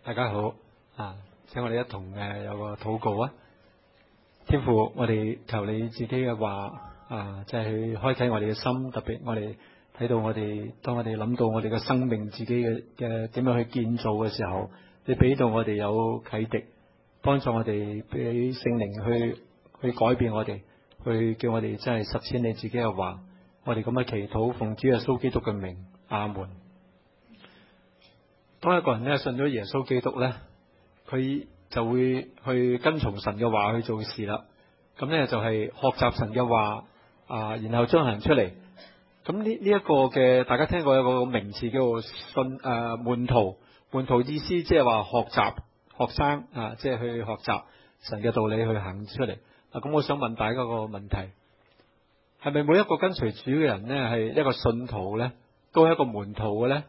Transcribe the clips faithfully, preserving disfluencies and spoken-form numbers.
大家好啊！請我哋一同誒有個禱告啊！天父，我哋求你自己嘅話啊，即係去開啟我哋嘅心，特別我哋睇到我哋，當我哋諗到我哋嘅生命自己嘅嘅點樣去建造嘅時候，你俾到我哋有啟迪，幫助我哋俾聖靈去去改變我哋，去叫我哋真係實踐你自己嘅話。我哋咁嘅祈禱，奉主耶穌基督嘅名，阿門。當一個人咧信咗耶穌基督咧，佢就會去跟從神嘅話去做事啦。咁咧就係學習神嘅話啊，然後將行出嚟。咁呢呢一個嘅，大家聽過有個名詞叫做信誒、呃、門徒。門徒意思即係話學習學生啊，即係去學習神嘅道理去行出嚟。啊，咁我想問大家個問題，係咪每一個跟隨主嘅人咧係一個信徒咧，都係一個門徒嘅咧？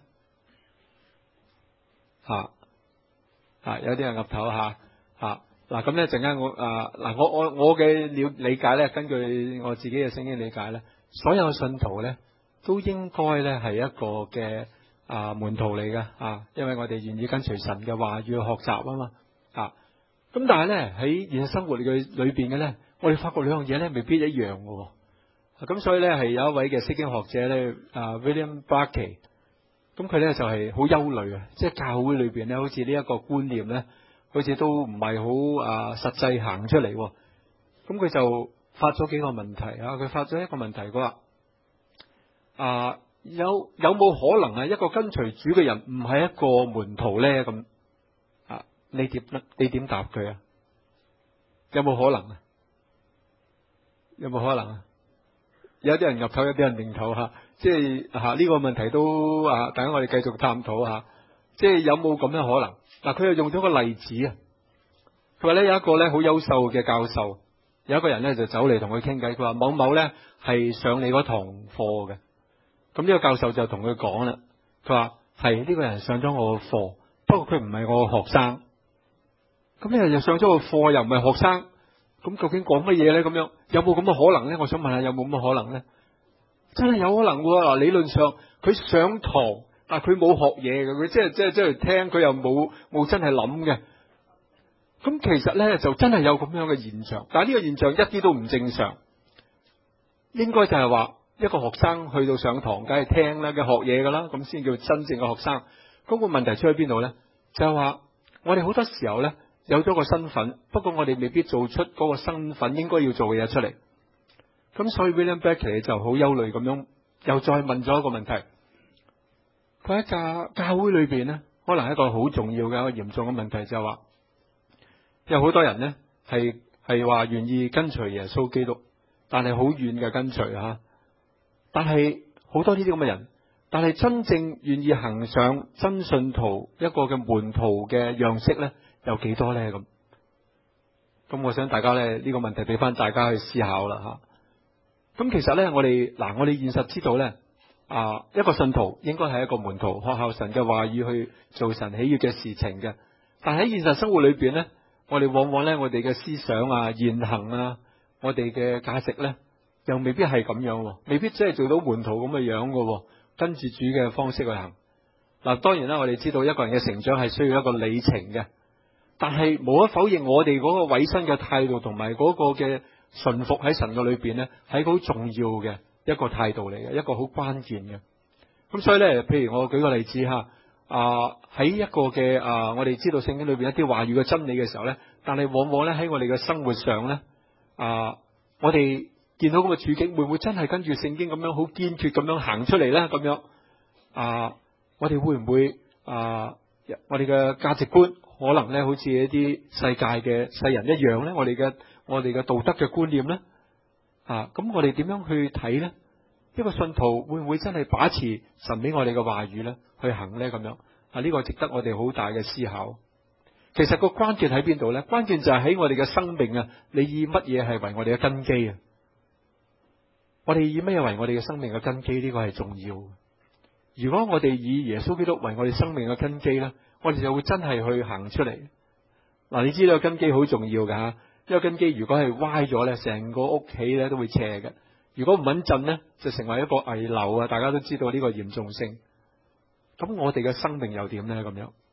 吓吓，有啲人岌頭吓吓。嗱，咁咧陣間我啊嗱，我我我嘅了理解咧，根據我自己嘅聖經理解咧，所有信徒咧都應該咧係一個嘅啊門徒嚟嘅啊，因為我哋願意跟隨神嘅話，要去學習啊嘛啊。咁但係咧喺現實生活嘅裏邊嘅咧，我哋發覺兩樣嘢咧未必一樣嘅。咁所以咧係有一位嘅釋經學者咧啊 William Barclay。咁佢咧就係好憂慮啊，即係教會裏邊咧，好似呢一個觀念咧，好似都唔係好啊實際行出嚟。咁佢就發咗幾個問題啊，佢發咗一個問題，佢話啊有有冇可能啊一個跟隨主嘅人唔係一個門徒咧？咁啊，你點你點答佢啊？有冇可能啊？有冇可能啊？有啲人岌頭，有啲人擰頭吓。即係吓呢個問題都啊，等我哋繼續探討下，即係有冇咁樣可能？嗱、啊，佢又用咗個例子啊。佢話咧有一個咧好優秀嘅教授，有一個人咧就走嚟同佢傾偈。佢話某某咧係上你嗰堂課嘅。咁呢個教授就同佢講啦，佢話係呢個人上咗我嘅課，不過佢唔係我嘅學生。咁呢個人又上咗個課，又唔係學生，咁究竟講乜嘢咧？咁樣有冇咁嘅可能咧？我想問下，有冇咁嘅可能咧？真係有可能喎！嗱，理論上佢上堂，但係佢冇學嘢嘅，佢即係即係即係聽，佢又冇冇真係諗嘅。咁其實咧就真係有咁樣嘅現象，但係呢個現象一啲都唔正常。應該就係話一個學生去到上堂，梗係聽啦，嘅學嘢噶啦，咁先叫真正嘅學生。咁個問題出喺邊度咧？就係話我哋好多時候咧有咗個身份，不過我哋未必做出嗰個身份應該要做嘅嘢出嚟。咁所以 William Barclay 就好憂慮咁樣，又再問咗一個問題。佢喺教教會裏邊咧，可能係一個好重要嘅一個嚴重嘅問題，就係話有好多人咧係係話願意跟隨耶穌基督，但係好遠嘅跟隨吓。但係好多呢啲咁嘅人，但係真正願意行上真信徒一個嘅門徒嘅樣式咧，有幾多咧？咁咁，我想大家咧呢個問題俾翻大家去思考啦吓。咁其實咧，我哋嗱，我哋現實知道咧，啊，一個信徒應該係一個門徒，學效神嘅話語去做神喜悅嘅事情嘅。但係喺現實生活裏邊咧，我哋往往咧，我哋嘅思想啊、言行啊、我哋嘅價值咧，又未必係咁樣，未必真係做到門徒咁嘅樣嘅，跟住主嘅方式去行。嗱，當然啦，我哋知道一個人嘅成長係需要一個里程嘅，但係無可否認，我哋嗰個委身嘅態度同埋嗰個嘅順服喺神嘅裏邊咧，係一個好重要嘅一個態度嚟嘅，一個好關鍵嘅。咁所以咧，譬如我舉個例子吓，啊喺一個嘅啊，我哋知道聖經裏邊一啲話語嘅真理嘅時候咧，但係往往咧喺我哋嘅生活上咧，啊我哋見到咁嘅處境，會唔會真係跟住聖經咁樣好堅決咁樣行出嚟咧？咁樣啊，我哋會唔會啊，我哋嘅價值觀可能咧，好似一啲世界嘅世人一樣咧？我哋嘅我哋嘅道德嘅觀念咧，啊，咁我哋點樣去睇咧？一個信徒會唔會真係把持神俾我哋嘅話語咧去行咧？咁樣啊，呢個值得我哋好大嘅思考。其實個關鍵喺邊度咧？關鍵就係喺我哋嘅生命啊！你以乜嘢係為我哋嘅根基啊？我哋以乜嘢為我哋嘅生命嘅根基？呢個係重要。如果我哋以耶穌基督為我哋生命嘅根基咧，我哋就會真係去行出嚟。嗱，你知道根基好重要噶吓，因為根基如果係歪咗咧，成個屋企咧都會斜嘅。如果唔穩陣咧，就成為一個危樓啊！大家都知道呢個嚴重性。咁我哋嘅生命又點咧？咁樣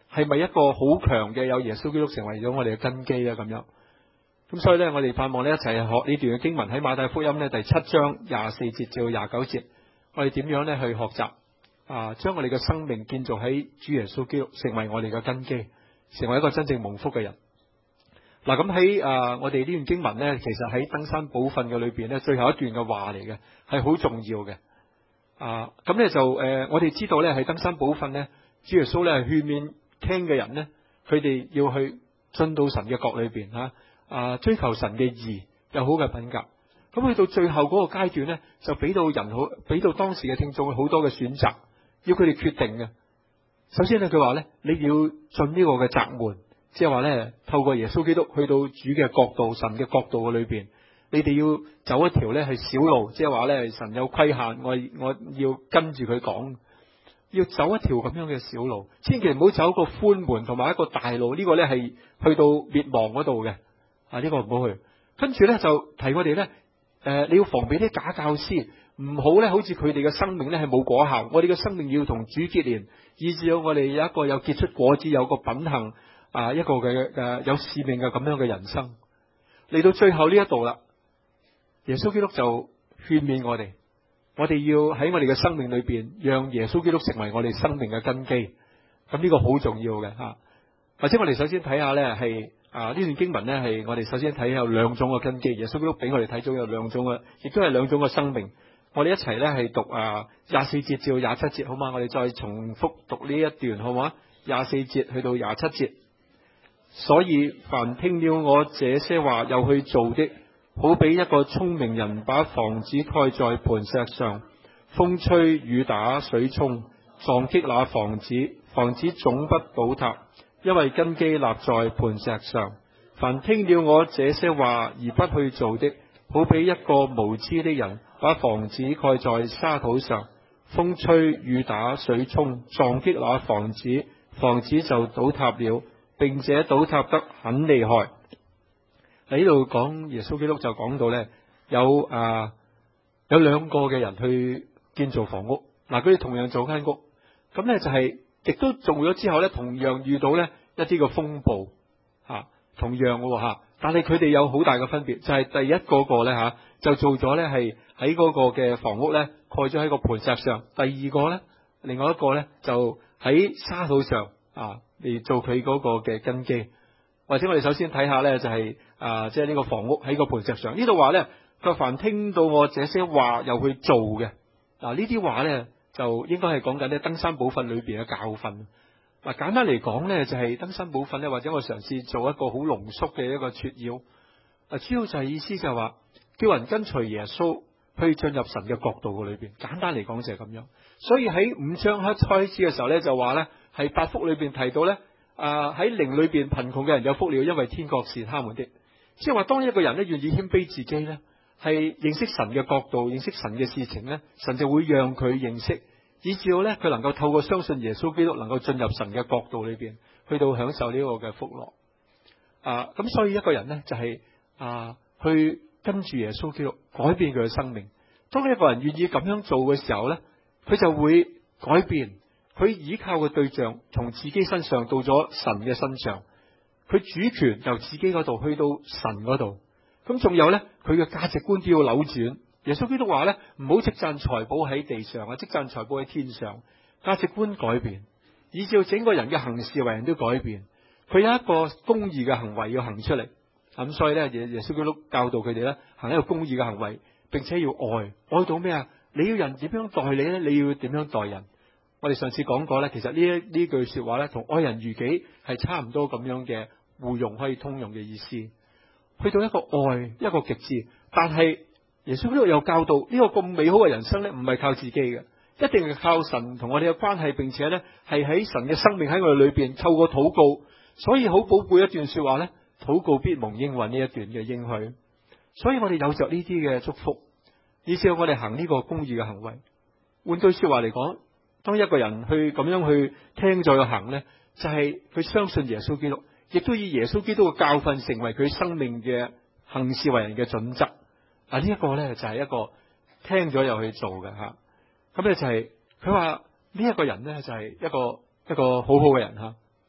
係咪一個好強嘅有耶穌基督成為咗我哋嘅根基咧？咁樣，咁所以咧，我哋盼望咧一齊學呢段嘅經文喺馬太福音咧第七章廿四節至到廿九節，我哋點樣咧去學習啊，將我哋嘅生命建造喺主耶穌基督，成為我哋嘅根基，成為一個真正蒙福嘅人。嗱，咁喺啊我哋呢段經文咧，其實喺登山寶訓嘅裏邊咧，最後一段嘅話嚟嘅，係好重要嘅。啊，咁咧就誒、呃，我哋知道咧喺登山寶訓咧，主耶穌咧係勸勉聽嘅人咧，佢哋要去進到神嘅國裏邊吓，啊追求神嘅義，有好嘅品格。咁去到最後嗰個階段咧，就俾到人好，俾到當時嘅聽眾好多嘅選擇，要佢哋決定嘅。首先咧，佢話咧，你要進呢個嘅窄門。即係話咧，透過耶穌基督去到主嘅國度、神嘅國度嘅裏邊，你哋要走一條咧係小路，即係話咧神有規限，我我要跟住佢講，要走一條咁樣嘅小路，千祈唔好走一個寬門同埋一個大路，呢、這個咧係去到滅亡嗰度嘅，啊呢、這個唔好去。跟住咧就提我哋咧，誒、呃、你要防備啲假教師，唔好咧好似佢哋嘅生命咧係冇果效，我哋嘅生命要同主結連，以至到我哋有一個有結出果子，有個品行。啊，一個嘅誒有使命嘅咁樣嘅人生，嚟到最後呢一度啦，耶穌基督就勸勉我哋，我哋要喺我哋嘅生命裏邊，讓耶穌基督成為我哋生命嘅根基。咁呢個好重要嘅吓。或者我哋首先睇下咧，係啊呢段經文咧係我哋首先睇有兩種嘅根基。耶穌基督俾我哋睇咗有兩種嘅，亦都係兩種嘅生命。我哋一齊咧係讀啊廿四節至到廿七節，好嘛？我哋再重複讀呢一段，好嘛？廿四節去到廿七節。所以凡聽了我這些話又去做的，好比一個聰明人把房子蓋在磐石上，風吹雨打水沖，撞擊那房子，房子總不倒塌，因為根基立在磐石上。凡聽了我這些話而不去做的，好比一個無知的人把房子蓋在沙土上，風吹雨打水沖，撞擊那房子，房子就倒塌了，並且倒塌得很厲害。喺呢度講耶穌基督就講到咧，有啊有兩個嘅人去建造房屋，嗱佢哋同樣做間屋，咁咧就係、是、亦都做咗之後咧，同樣遇到咧一啲嘅風暴吓、啊，同樣嘅吓、啊，但係佢哋有好大嘅分別，就係、是、第一個個咧吓就做咗咧係喺嗰個嘅房屋咧蓋咗喺個磐石上，第二個咧另外一個咧就喺沙土上啊。嚟做佢嗰個嘅根基，或者我哋首先睇下咧，就係、是、啊，即係呢個房屋喺個磐石上。呢度話咧，佢凡聽到我這些話又去做嘅，嗱呢啲話咧就應該係講緊咧登山寶訓裏邊嘅教訓。嗱簡單嚟講咧，就係、是、登山寶訓咧，或者我嘗試做一個好濃縮嘅一個撮要。啊，主要就係意思就係話，叫人跟隨耶穌去進入神嘅國度嘅裏邊。簡單嚟講就係咁樣。所以喺五章一開始嘅時候咧，就話咧。係八福裏邊提到咧，啊喺靈裏邊貧窮嘅人有福了，因為天國是他們的。即係話，當一個人咧願意謙卑自己咧，係認識神嘅國度，認識神嘅事情咧，神就會讓佢認識，以至到咧佢能夠透過相信耶穌基督，能夠進入神嘅國度裏邊，去到享受呢個嘅福樂。啊，咁所以一個人咧就係、是、啊去跟住耶穌基督改變佢嘅生命。當一個人願意咁樣做嘅時候咧，佢就會改變。佢依靠嘅對象從自己身上到咗神嘅身上，佢主權由自己嗰度去到神嗰度。咁仲有咧，佢嘅價值觀都要扭轉。耶穌基督話咧，唔好積攢財寶喺地上啊，積攢財寶喺天上。價值觀改變，以至到整個人嘅行事為人都改變。佢有一個公義嘅行為要行出嚟。咁所以咧，耶耶穌基督教導佢哋咧，行一個公義嘅行為，並且要愛，愛到咩啊？你要人點樣待你咧？你要點樣待人？我哋上次講過咧，其實呢一呢句說話咧，同愛人如己係差唔多咁樣嘅互用，可以通用嘅意思。去到一個愛，一個極致，但係耶穌基督又教導呢個咁美好嘅人生咧，唔係靠自己嘅，一定係靠神同我哋嘅關係，並且咧係喺神嘅生命喺我哋裏邊透過禱告。所以好寶貴一段說話咧，禱告必蒙應允呢一段嘅應許。所以我哋有着呢啲嘅祝福，以至我哋行呢個公義嘅行為。換句說話嚟講，當一個人去咁樣去聽咗去行咧，就係、是、佢相信耶穌基督，亦都以耶穌基督嘅教訓成為佢生命嘅行事為人嘅準則。啊，呢一個咧就係一個聽咗又去做嘅吓。咁咧就係佢話呢一個人咧就係一個一個好好嘅人吓。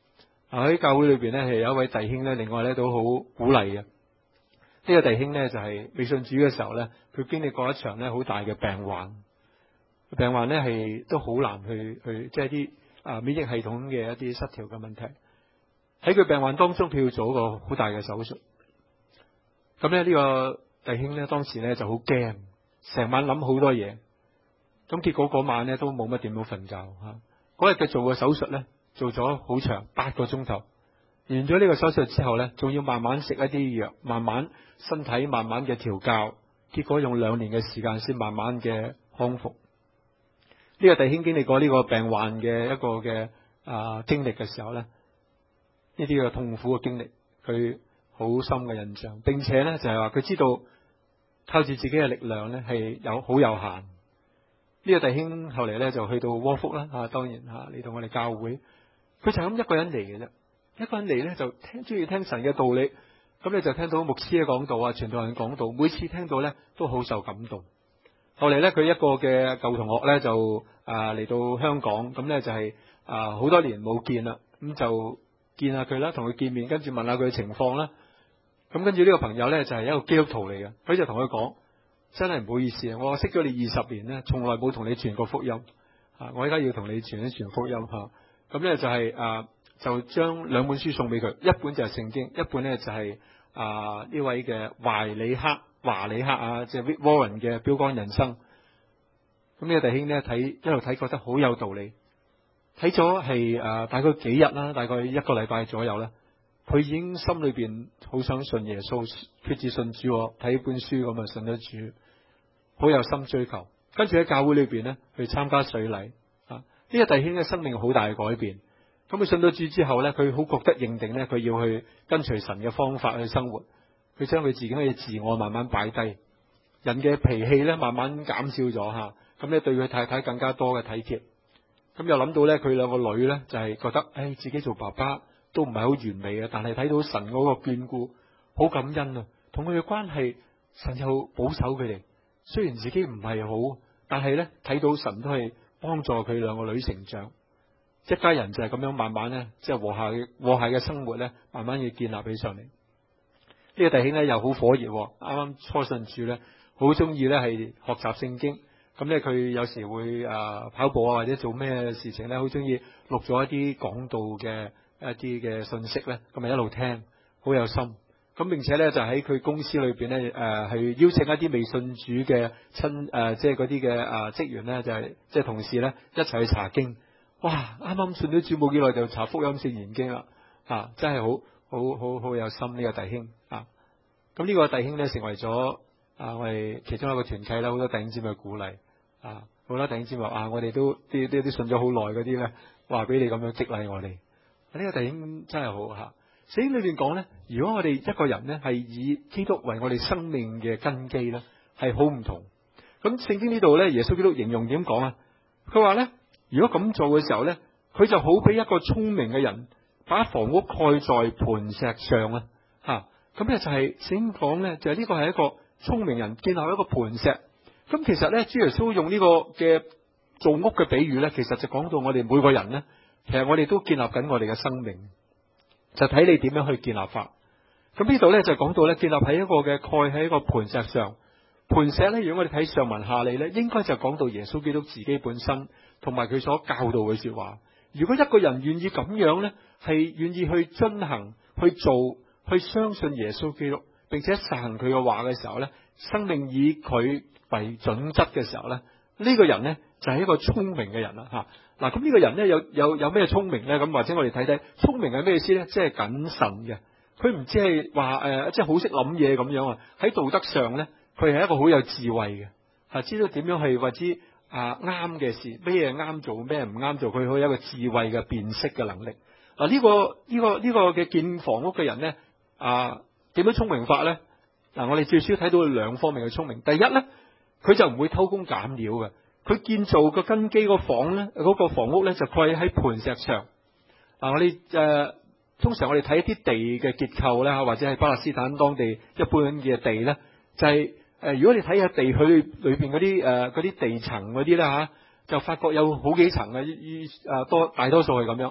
喺教會裏邊咧，係有一位弟兄咧，另外咧都好鼓勵嘅。呢、這個弟兄咧就係、是、未信主嘅時候咧，佢經歷過一場咧好大嘅病患，病患咧係都好難去去，即係啲啊免疫系統嘅一啲失調嘅問題。喺佢病患當中，佢要做一個好大嘅手術。咁咧呢個弟兄咧當時咧就好驚，成晚諗好多嘢。咁結果嗰晚咧都冇乜點樣瞓覺吓。嗰日佢做個手術咧，做咗好長八個鐘頭。完咗呢個手術之後咧，仲要慢慢食一啲藥，慢慢身體慢慢嘅調教。結果用兩年嘅時間先慢慢嘅康復。呢個弟兄經歷過呢個病患嘅一個嘅啊經歷嘅時候咧，呢啲嘅痛苦嘅經歷，佢好深嘅印象，並且咧就係話佢知道靠住自己嘅力量咧係有好有限。呢個弟兄後嚟咧就去到窩福啦，啊當然吓嚟到我哋教會，佢就咁一個人嚟嘅啫，一個人嚟咧就聽中意聽神嘅道理，咁你就聽到牧師嘅講道啊，傳道人講道，每次聽到咧都好受感動。後嚟咧佢一個嘅舊同學咧就啊嚟到香港，咁咧就係啊好多年冇見啦，咁就見下佢啦，同佢見面，跟住問下佢嘅情況啦。咁跟住呢個朋友咧就係一個基督徒嚟嘅，佢就同佢講：真係唔好意思啊，我識咗你二十年咧，從來冇同你傳過福音啊！我而家要同你傳一傳福音吓。咁咧就係啊，就將兩本書送俾佢，一本就係聖經，一本咧就係啊呢位嘅懷里克華里克啊，即係 Rick Warren 嘅標杆人生。咁呢個弟兄咧睇一路睇，覺得好有道理。睇咗係誒大概幾日啦，大概一個禮拜左右啦，佢已經心裏邊好想信耶穌，決志信主，睇本書咁啊信咗主，好有心追求。跟住喺教會裏邊咧去參加水禮啊，呢個弟兄嘅生命好大嘅改變。咁佢信咗主之後咧，佢好覺得認定咧，佢要去跟隨神嘅方法去生活，佢將佢自己嘅自我慢慢擺低，人嘅脾氣咧慢慢減少咗吓，咁咧對佢太太更加多嘅體貼。咁又諗到咧，佢兩個女咧就係覺得，誒，自己做爸爸都唔係好完美嘅，但係睇到神嗰個眷顧，好感恩啊！同佢嘅關係，神又保守佢哋。雖然自己唔係好，但係咧睇到神都係幫助佢兩個女成長。一家人就係咁樣慢慢咧，即係和諧嘅和諧嘅生活咧，慢慢要建立起上嚟。呢個弟兄咧又好火熱，啱啱初信主咧，好中意咧係學習聖經。咁咧，佢有時會啊跑步啊，或者做咩事情咧，好中意錄咗一啲講道嘅一啲嘅信息咧，咁咪一路聽，好有心。咁並且咧就喺佢公司裏邊咧，誒係邀請一啲未信主嘅親誒，即係嗰啲嘅啊職員咧，就係即係同事咧一齊去查經。哇！啱啱信咗主冇幾耐就查福音聖言經啦，啊，真係好好好好有心呢個弟兄啊！咁呢個弟兄咧成為咗啊我哋其中一個團契啦，好多弟兄姊妹鼓勵。啊，好啦，弟兄姊妹啊，我哋都啲啲啲信咗好耐嗰啲咧，話俾你咁樣激勵我哋。呢、這個弟兄真係好吓。聖經裏邊講咧，如果我哋一個人咧係以基督為我哋生命嘅根基咧，係好唔同。咁聖經呢度咧，耶穌基督形容點講啊？佢話咧，如果咁做嘅時候咧，佢就好比一個聰明嘅人，把房屋蓋在磐石上啊。吓，咁咧就係聖經講咧，就係、是、呢個係一個聰明人建立一個磐石。咁其實咧，主耶穌用呢個嘅造屋嘅比喻咧，其實就講到我哋每個人咧，其實我哋都建立緊我哋嘅生命，就睇你點樣去建立法。咁呢度咧就講到咧，建立喺一個嘅蓋喺一個磐石上。磐石咧，如果我哋睇上文下理咧，應該就講到耶穌基督自己本身同埋佢所教導嘅說話。如果一個人願意咁樣咧，係願意去遵行、去做、去相信耶穌基督，並且實行佢嘅話嘅時候咧，生命以佢為準則嘅時候咧，呢、這個人咧就係、是、一個聰明嘅人啦吓。嗱，咁呢個人咧有有有咩聰明咧？咁或者我哋睇睇聰明係咩意思咧？即係謹慎嘅，佢唔知係話誒，即係好識諗嘢咁樣啊。喺道德上咧，佢係一個好有智慧嘅，吓知道點樣去或之啊啱嘅事，咩啱做，咩唔啱做，佢可以有一個智慧嘅辨識嘅能力。嗱、這個，呢、這個呢個呢個嘅建房屋嘅人咧啊，點樣聰明法咧？嗱，我哋最少睇到兩方面嘅聰明。第一咧，佢就唔會偷工減料嘅。佢建造個根基個房咧，嗰、那個房屋咧就蓋喺磐石上。嗱，我哋誒，通常我哋睇一啲地嘅結構咧，或者係巴勒斯坦當地一般嘅地咧，就係、是、誒、呃，如果你睇下地佢裏邊嗰啲誒嗰啲地層嗰啲咧吓，就發覺有好幾層嘅，依誒多大多數係咁樣。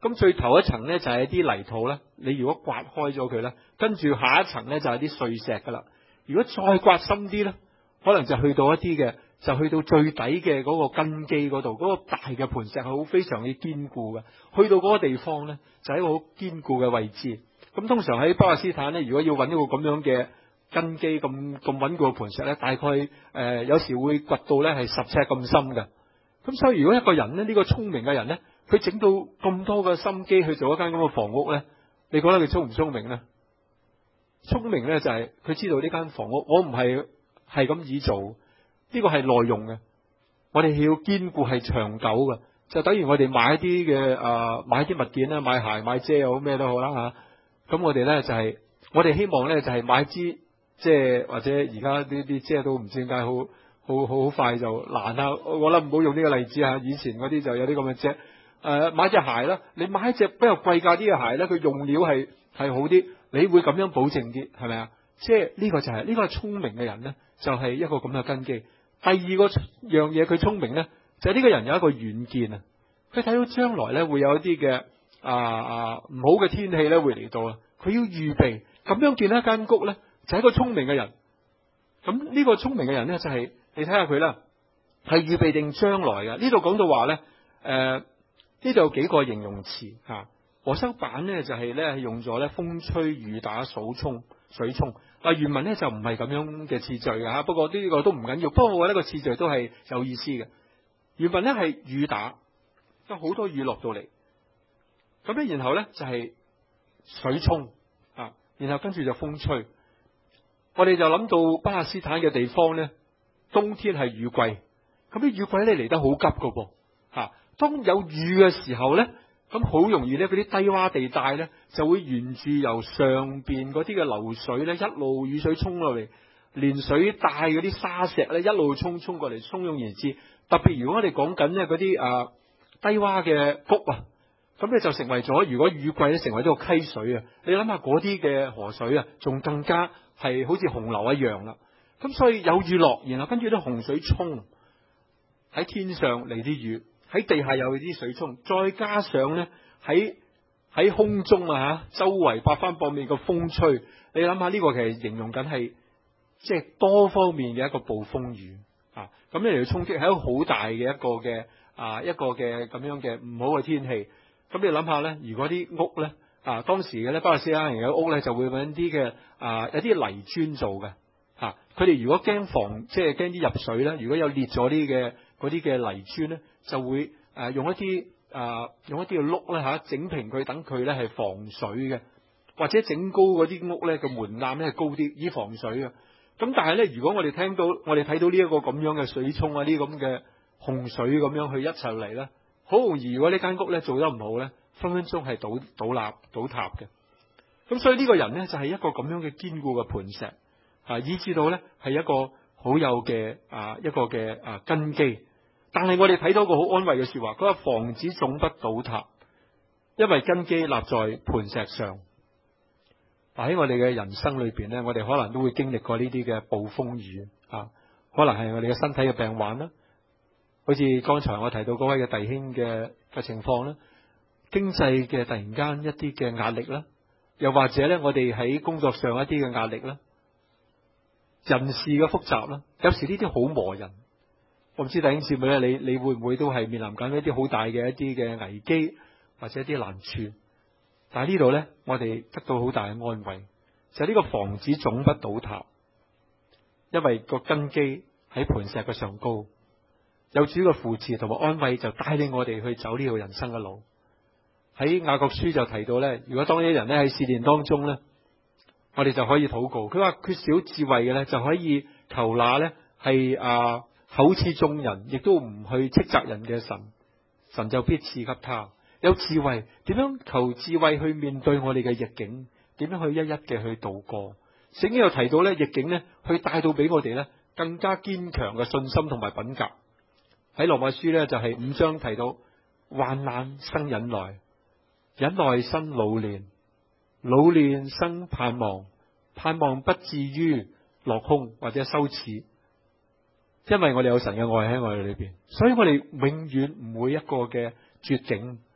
咁最頭一層咧就係啲泥土咧，你如果刮開咗佢咧，跟住下一層咧就係啲碎石噶啦。如果再刮深啲咧，可能就去到一啲嘅，就去到最底嘅嗰個根基嗰度，嗰個大嘅盤石係好非常之堅固嘅。去到嗰個地方咧，就係一個好堅固嘅位置。咁通常喺巴勒斯坦咧，如果要揾一個咁樣嘅根基咁咁穩固嘅盤石咧，大概誒、呃、有時會掘到咧係十尺咁深嘅。咁所以如果一個人咧，呢、呢個聰明嘅人咧，佢整到咁多嘅心機去做一間咁嘅房屋咧，你覺得佢聰唔聰明咧？聰明咧就係佢知道呢間房屋，我唔係係咁易做，呢個係耐用嘅，我哋要堅固係長久嘅，就等於我哋買一啲嘅誒買啲物件啦，買鞋買遮又好咩都好啦吓，咁我哋咧就係、是、我哋希望咧就係、是、買支遮，或者而家呢啲遮都唔知點解好好好快就爛啦，我諗唔好用呢個例子啊，以前嗰啲就有啲咁嘅遮，誒、呃、買隻鞋啦，你買一隻比較貴價啲嘅鞋咧，佢用料係係好啲，你會咁樣保證啲，係咪啊？即係呢個就係、是、呢、這個係聰明嘅人咧，就係、是、一個咁嘅根基。第二個樣嘢佢聰明咧，就係、是、呢個人有一個遠見啊，佢睇到將來咧會有一啲嘅啊啊唔好嘅天氣咧會嚟到啊，佢要預備咁樣建一間屋咧，就係、是、一個聰明嘅人。咁呢個聰明嘅人咧就係、是、你睇下佢啦，係預備定將來嘅。呢度講到話咧，誒呢度有幾個形容詞吓。和修版咧就係咧係用咗咧風吹雨打數沖水沖，嗱原文咧就唔係咁樣嘅次序嘅吓，不過呢個都唔緊要，不過我覺得個次序都係有意思嘅。原文咧係雨打，有好多雨落到嚟，咁咧然後咧就係水沖啊，然後跟住就風吹。我哋就諗到巴勒斯坦嘅地方咧，冬天係雨季，咁啲雨季咧嚟得好急噶噃吓，當有雨嘅時候咧。咁好容易咧，嗰啲低洼地帶咧，就會沿住由上邊嗰啲嘅流水咧，一路雨水沖落嚟，連水帶嗰啲沙石咧，一路沖沖過嚟，沖湧而至。特別如果我哋講緊咧嗰啲啊低洼嘅谷啊，咁咧就成為咗，如果雨季咧成為咗個溪水啊，你諗下嗰啲嘅河水啊，仲更加係好似洪流一樣啦。咁所以有雨落，然後跟住啲洪水沖喺天上嚟啲雨。喺地下有啲水沖，再加上咧喺喺空中啊吓，周圍八方八面個風吹，你諗下呢個其實形容緊係即係多方面嘅一個暴風雨啊！咁你嚟衝擊係一個好大嘅一個嘅啊一個嘅咁樣嘅唔好嘅天氣。咁你諗下咧，如果啲屋咧啊當時嘅咧巴勒斯坦人嘅屋咧就會揾啲嘅啊有啲泥磚做嘅吓，佢哋如果驚防即係驚啲入水咧，如果有裂咗啲嘅嗰啲嘅泥磚咧。就會誒、呃、用一啲誒、呃、用一啲嘅碌咧吓整平佢，等佢咧係防水嘅，或者整高嗰啲屋咧個門檻咧係高啲以防水嘅。咁但係咧，如果我哋聽到我哋睇到呢一個咁樣嘅水沖啊，呢咁嘅洪水咁樣去一齊嚟咧，好容易如果呢間屋咧做得唔好咧，分分鐘係倒倒立倒塌嘅。咁所以呢個人咧就係、是、一個咁樣嘅堅固嘅磐石啊，以至到咧係一個好有嘅啊一個嘅啊根基。但係我哋睇到個好安慰嘅說話，佢話房子總不倒塌，因為根基立在磐石上。喺我哋嘅人生裏邊咧，我哋可能都會經歷過呢啲嘅暴風雨啊，可能係我哋嘅身體嘅病患啦，好似剛才我提到嗰位嘅弟兄嘅嘅情況啦，經濟嘅突然間一啲嘅壓力啦，又或者咧我哋喺工作上一啲嘅壓力啦，人事嘅複雜啦，有時呢啲好磨人。我唔知弟兄姊妹咧，你你會唔會都係面臨緊一啲好大嘅一啲嘅危機或者一啲難處？但係呢度咧，我哋得到好大嘅安慰，就係呢個房子總不倒塌，因為個根基喺磐石嘅上高，有主嘅扶持同埋安慰，就帶領我哋去走呢條人生嘅路。喺雅各書就提到咧，如果當一人咧喺試煉當中咧，我哋就可以禱告。佢話缺少智慧嘅咧，就可以求那咧係啊。口似眾人，亦都唔去斥責人嘅神，神就必賜給他。有智慧，點樣求智慧去面對我哋嘅逆境？點樣去一一嘅去度過？聖經又提到咧，逆境咧，去帶到俾我哋咧更加堅強嘅信心同埋品格。喺羅馬書咧就係五章提到，患難生忍耐，忍耐生老練，老練生盼望，盼望不至於落空或者羞恥。因為我哋有神嘅愛喺我哋裏邊，所以我哋永遠唔會一個嘅絕境，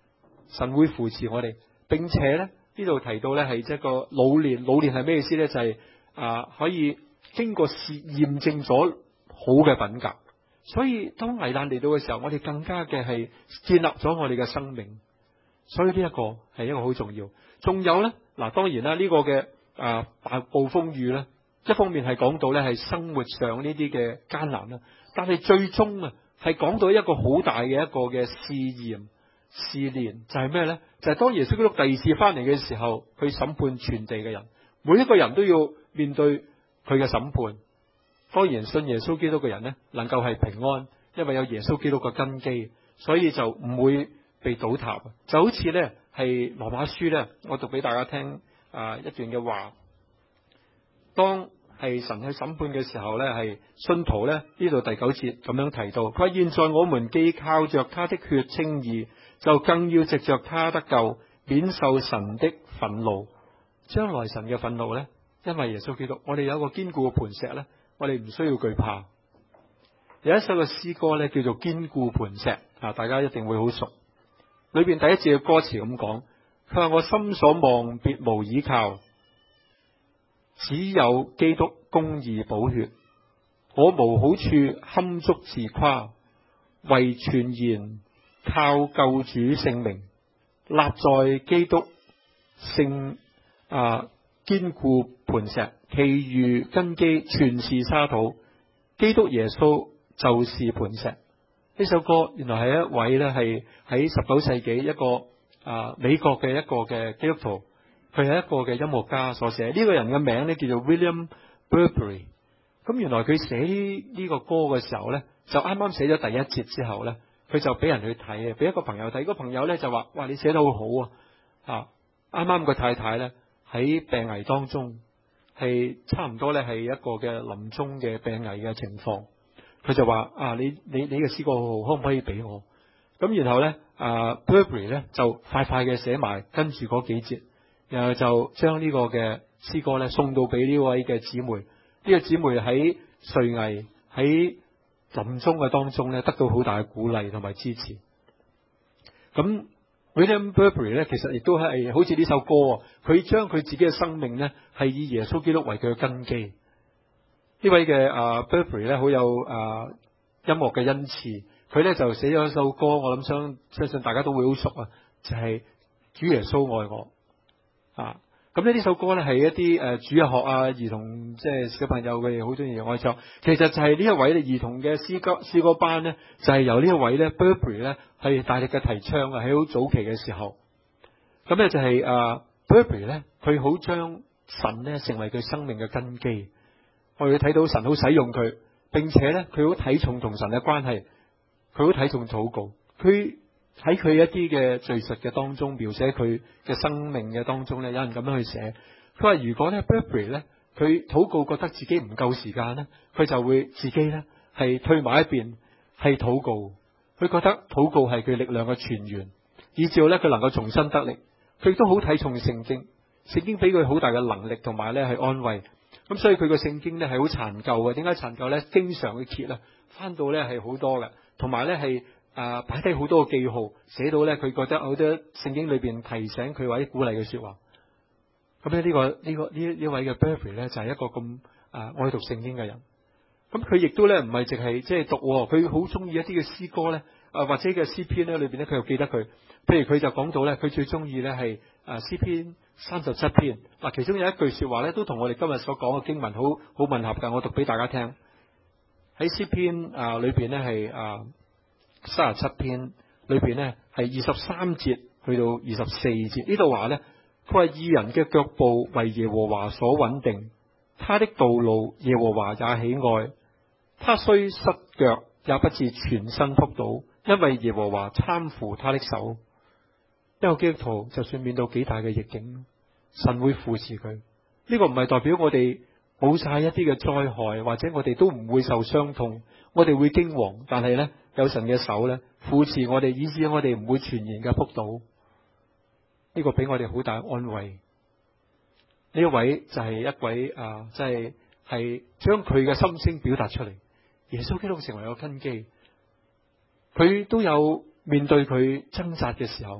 神會扶持我哋，並且咧呢度提到咧係一個老練，老練係咩意思咧？就係、是、啊可以經過試驗證咗好嘅品格，所以當危難嚟到嘅時候，我哋更加嘅係建立咗我哋嘅生命。所以呢一個係一個好重要。仲有咧嗱，當然啦，呢、這個嘅啊暴暴風雨咧，一方面係講到咧係生活上呢啲嘅艱難啦，但係最終啊係講到一個好大嘅一個嘅試驗試煉，就係咩咧？就係、是、當耶穌基督第二次翻嚟嘅時候，去審判全地嘅人，每一個人都要面對佢嘅審判。當然信耶穌基督嘅人咧，能夠係平安，因為有耶穌基督嘅根基，所以就唔會被倒塌。就好似咧係羅馬書咧，我讀俾大家聽啊一段嘅話。當係神去審判嘅時候咧，係信徒咧呢度第九節咁樣提到，佢話現在我們既靠着他的血稱義，就更要藉着他得救，免受神的憤怒。將來神嘅憤怒咧，因為耶穌基督，我哋有一個堅固嘅磐石咧，我哋唔需要懼怕。有一首嘅詩歌咧叫做堅固磐石啊，大家一定會好熟。裏邊第一節嘅歌詞咁講，佢話我心所望別無倚靠，只有基督公義寶血，我無好處堪足自誇，唯全然靠救主聖名，立在基督聖啊堅固磐石，其餘根基全是沙土，基督耶穌就是磐石。呢首歌原來係一位咧係喺十九世紀一個啊美國嘅一個嘅基督徒，佢係一個嘅音樂家所寫。呢、這個人嘅名咧叫做 William Burberry。咁原來佢寫呢個歌嘅時候咧，就啱啱寫咗第一節之後咧，佢就俾人去睇啊，俾一個朋友睇。個朋友咧就話：哇，你寫得好好啊！啊，啱啱個太太咧喺病危當中，係差唔多咧係一個嘅臨終嘅病危嘅情況。佢就話：啊，你你你嘅詩歌好好，可唔可以俾我？咁然後咧，啊 Burberry 咧就快快嘅寫埋跟住嗰幾節，然後就將呢個嘅詩歌咧送到俾呢位嘅姊妹。呢、這個姊妹喺垂危喺臨終嘅當中咧，得到好大嘅鼓勵同埋支持。咁 William Burberry 咧，其實亦都係好似呢首歌，佢將佢自己嘅生命咧係以耶穌基督為佢嘅根基。呢位嘅啊 Burberry 咧好有啊音樂嘅恩賜，佢咧就寫咗一首歌，我諗相相信大家都會好熟啊，就係、是、主耶穌愛我啊。咁呢呢首歌咧係一啲誒主日學啊兒童即係小朋友嘅好中意愛唱，其實就係呢一位兒童嘅詩歌詩歌班咧，就係、是、由呢一位咧 Burberry 咧係大力嘅提倡啊，喺好早期嘅時候。咁咧就係、是、啊 Burberry 咧，佢好將神咧成為佢生命嘅根基。我哋睇到神好使用佢，並且咧佢好睇重同神嘅關係，佢好睇重禱告。佢喺佢一啲嘅敘述嘅當中描寫佢嘅生命嘅當中咧，有人咁樣去寫。佢話如果咧 Burberry 咧佢禱告覺得自己唔夠時間咧，佢就會自己咧係退埋一邊，係禱告。佢覺得禱告係佢力量嘅泉源，以至咧佢能夠重新得力。佢亦都好睇重聖經，聖經俾佢好大嘅能力同埋咧係安慰。咁所以佢個聖經咧係好殘舊嘅。點解殘舊咧？經常去揭啦，翻到咧係好多嘅，同埋咧係啊擺低好多嘅記號，寫到咧佢覺得好多聖經裏邊提醒佢或者鼓勵嘅說話。咁咧呢個呢、這個呢呢位嘅 Burberry 咧就係、是、一個咁啊愛讀聖經嘅人。咁佢亦都咧唔係淨係即係讀，佢好中意一啲嘅詩歌咧啊或者嘅詩篇咧裏邊咧佢又記得佢。譬如佢就講到咧，佢最中意咧係啊詩篇三十七篇嗱，其中有一句說話咧，都同我哋今日所講嘅經文好好吻合噶。我讀俾大家聽。喺詩篇啊裏邊咧係啊三十七篇裏邊咧係二十三節去到二十四節呢度話咧，佢話義人嘅腳步為耶和華所穩定，他的道路耶和華也喜愛，他雖失腳也不至全身仆倒，因為耶和華攙扶他的手。一個基督徒就算面對幾大嘅逆境，神會扶持佢。呢、這個唔係代表我哋冇晒一啲嘅災害，或者我哋都唔會受傷痛，我哋會驚惶，但係咧有神嘅手咧扶持我哋，以致我哋唔會全然嘅仆倒。呢、這個俾我哋好大安慰。呢一位就係一位啊，即係係將佢嘅心聲表達出嚟。耶穌基督成為個根基，佢都有面對佢掙扎嘅時候。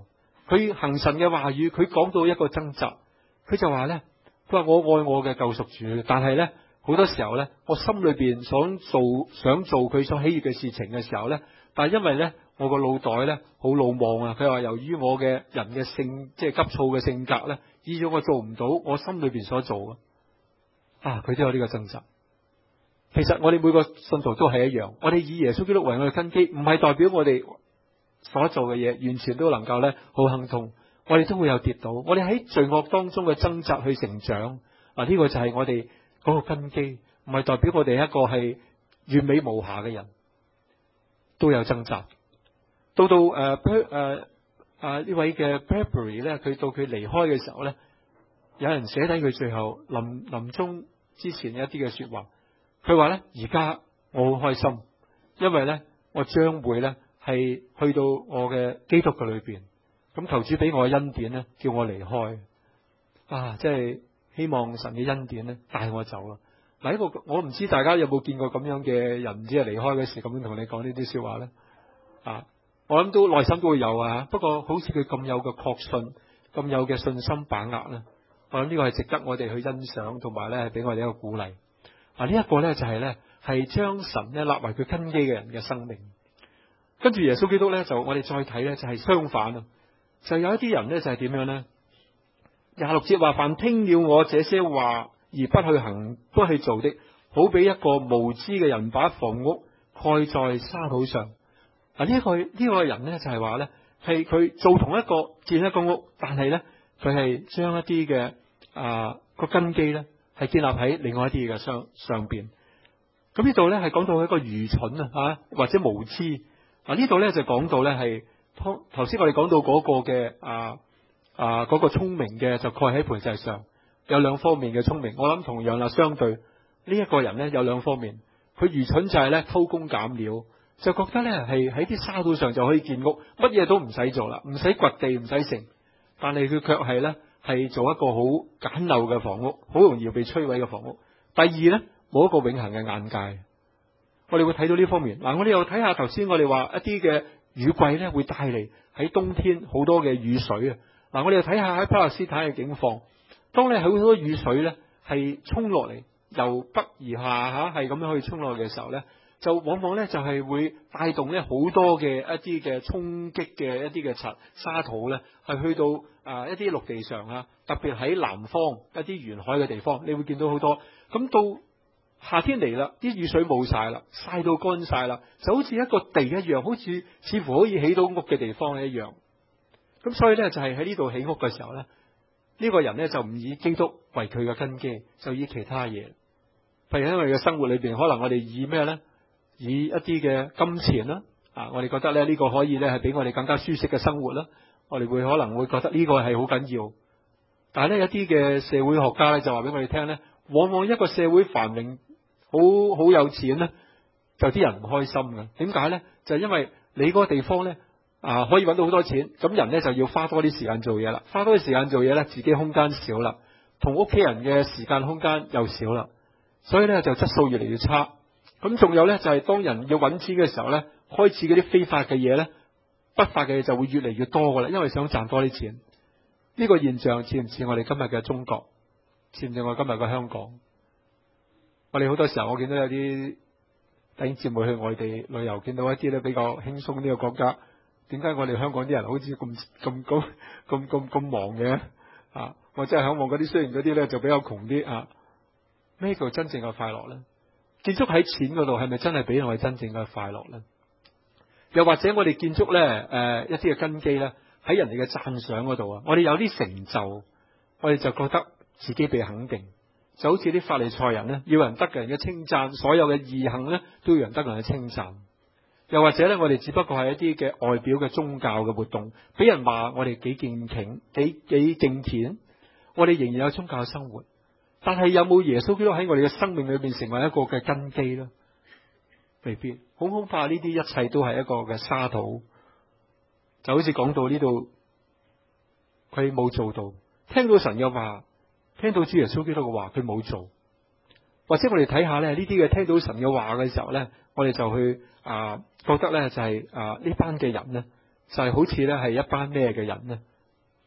佢行神嘅話語，佢講到一個掙扎，佢就話咧，佢話我愛我嘅救贖主，但係咧好多時候咧，我心裏邊想做想做佢所喜悅嘅事情嘅時候咧，但係因為咧我個腦袋咧好魯莽啊，佢話由於我嘅人嘅性即係急躁嘅性格咧，以致我做唔到我心裏邊所做啊，啊佢都有呢個掙扎。其實我哋每個信徒都係一樣，我哋以耶穌基督為我哋根基，唔係代表我哋所做嘅嘢完全都能夠咧好亨通，我哋都會有跌倒，我哋喺罪惡當中嘅掙扎去成長。嗱，呢個就係我哋嗰個根基，唔係代表我哋一個係完美無瑕嘅人，都有掙扎。到到誒誒誒呢位嘅 Bradbury 咧，佢到佢離開嘅時候咧，有人寫低佢最後臨臨終之前一啲嘅說話。佢話咧，而家我好開心，因為咧我將會咧係去到我嘅基督嘅裏邊，咁求主俾我嘅恩典咧，叫我離開啊！即係希望神嘅恩典咧帶我走啦。嗱，呢個我唔知大家有冇見過咁樣嘅人，唔知係離開嘅時咁樣同你講呢啲說話咧啊！我諗都內心都會有啊，不過好似佢咁有嘅確信，咁有嘅信心把握咧，我諗呢個係值得我哋去欣賞，同埋咧係俾我哋一個鼓勵。啊！呢一個咧就係咧係將神咧立為佢根基嘅人嘅生命。跟住耶穌基督咧就我哋再睇咧就係相反啊，就有一啲人咧就係點樣咧？廿六節話：凡聽了我這些話而不去行、不去做的，好比一個無知嘅人把房屋蓋在沙土上。啊！呢一個呢個人咧就係話咧係佢做同一個建一個屋，但係咧佢係將一啲嘅啊個根基咧。係建立喺另外一啲嘅上上邊，咁呢度咧係講到一個愚蠢啊，吓或者無知啊。呢度咧就講到咧係頭先我哋講到嗰個嘅啊啊嗰個聰明嘅就蓋喺磐石上，有兩方面嘅聰明。我諗同樣啦，相對呢一個人咧有兩方面，佢愚蠢就係咧偷工減料，就覺得咧係喺啲沙土上就可以建屋，乜嘢都唔使做啦，唔使掘地，唔使成，但係佢卻係咧。係做一個好簡陋嘅房屋，好容易被摧毀嘅房屋。第二咧，冇一個永恆嘅眼界。我哋會睇到呢方面。嗱，我哋又睇下頭先我哋話一啲嘅雨季咧，會帶嚟喺冬天好多嘅雨水啊。嗱，我哋又睇下喺巴勒斯坦嘅境況。當你好多雨水咧係沖落嚟，由北而下吓，係咁樣去沖落嚟嘅時候咧，就往往咧就係會帶動咧好多嘅一啲嘅衝擊嘅一啲嘅沙沙土咧，係去到啊一啲陸地上啊，特別喺南方一啲沿海嘅地方，你會見到好多。咁到夏天嚟啦，啲雨水冇晒啦，曬到乾晒啦，就好似一個地一樣，好似似乎可以起到屋嘅地方一樣。咁所以咧就係喺呢度起屋嘅時候咧，呢個人咧就唔以基督為佢嘅根基，就以其他嘢。譬如因為嘅生活裏邊，可能我哋以咩咧？以一啲嘅金錢啦，啊，我哋覺得咧呢個可以咧係俾我哋更加舒適嘅生活啦。我哋會可能會覺得呢個係好緊要，但係咧一啲嘅社會學家咧就話俾我哋聽咧，往往一個社會繁榮，好好有錢咧，就啲人唔開心嘅。點解咧？就係因為你嗰個地方咧啊可以搵到好多錢，咁人咧就要花多啲時間做嘢啦，花多啲時間做嘢咧，自己空間少啦，同屋企人嘅時間空間又少啦，所以咧就質素越嚟越差。咁仲有咧，就係當人要揾錢嘅時候咧，開始嗰啲非法嘅嘢咧，不法嘅嘢就會越嚟越多噶啦，因為想賺多啲錢。呢個現象似唔似我哋今日嘅中國？似唔似我哋今日嘅香港？我哋好多時候我見到有啲弟兄姊妹去外地旅遊，見到一啲咧比較輕鬆呢個國家，點解我哋香港啲人好似咁咁咁咁咁咁忙嘅啊？我真係向往嗰啲，雖然嗰啲咧就比較窮啲啊。咩叫真正嘅快樂咧？建築喺錢嗰度係咪真係俾我哋真正嘅快樂咧？又或者我哋建築咧，誒、呃、一啲嘅根基咧，喺人哋嘅讚賞嗰度啊，我哋有啲成就，我哋就覺得自己被肯定，就好似啲法利賽人咧，要人得人嘅稱讚，所有嘅義行咧都要人得人嘅稱讚。又或者咧，我哋只不過係一啲嘅外表嘅宗教嘅活動，俾人話我哋幾敬虔、幾幾敬虔，我哋仍然有宗教嘅生活。但係有冇耶穌基督喺我哋嘅生命裏邊成為一個嘅根基咧？未必，好恐怕呢啲一切都係一個嘅沙土。就好似講到呢度，佢冇做到，聽到神嘅話，聽到主耶穌基督嘅話，佢冇做。或者我哋睇下咧，呢啲嘅聽到神嘅話嘅時候咧，我哋就去啊覺得咧就係、是、啊呢班嘅人咧，就係、是、好似咧係一班咩嘅人咧？